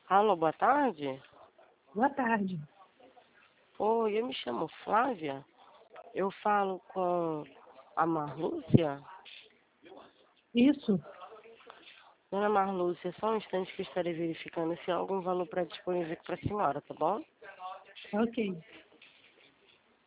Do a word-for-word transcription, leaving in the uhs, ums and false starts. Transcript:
Alô, boa tarde. Boa tarde. Oi, eu me chamo Flávia. Eu falo com a Marlúcia. Isso? Dona Marlúcia, só um instante que eu estarei verificando se há algum valor predisponível aqui para a senhora, tá bom? Ok.